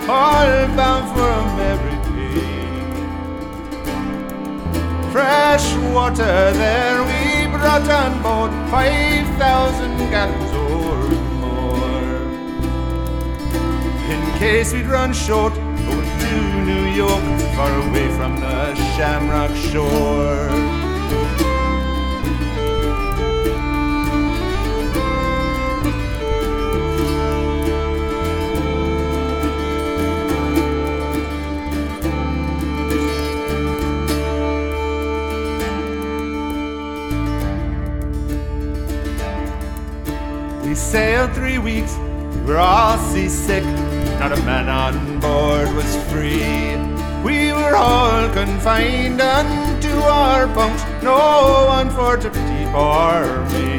all bound for America. Fresh water there we brought on board, 5,000 gallons or more, in case we'd run short going to New York, far away from the Shamrock shore. We sailed 3 weeks, we were all seasick, not a man on board was free. We were all confined unto our bunks, no one for to keep or me.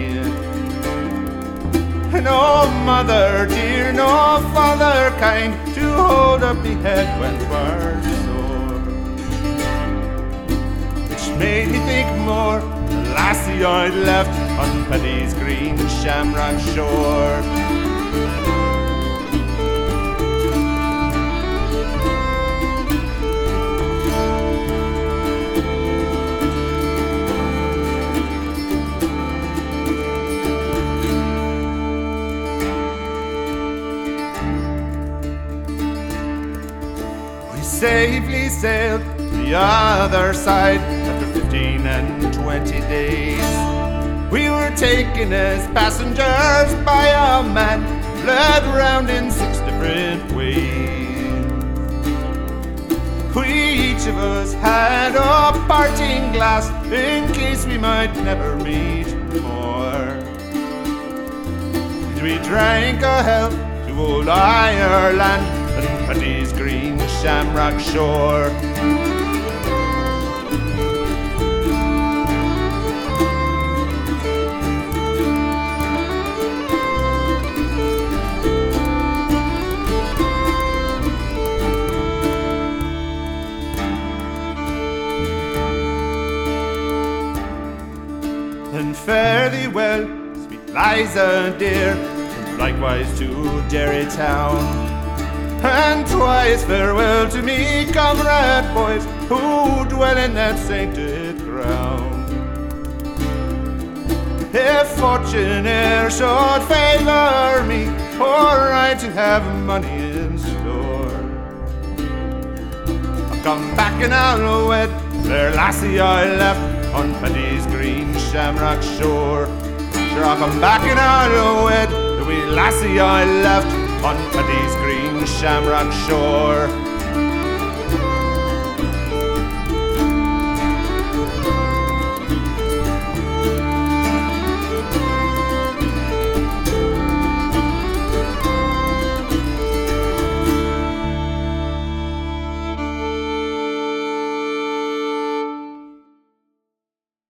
No mother dear, no father kind, to hold up the head when we're sore. Which made me think more, the lassie I'd left on Paddy's green Shamrock shore. We safely sailed to the other side after 15 and 20 days. We were taken as passengers by a man, led round in 6 different ways. We each of us had a parting glass in case we might never meet more. And we drank a health to old Ireland and Paddy's green Shamrock shore. And fare thee well, sweet Liza dear, and likewise to Derry town. And twice farewell to me, comrade boys, who dwell in that sainted ground. If fortune e'er should favour me, or I to have money in store, I'll come back and I'll wed their lassie I left on Paddy's green Shamrock shore. Sure, I'll come back and I'll wed the wee lassie I left on Paddy's green Shamrock shore.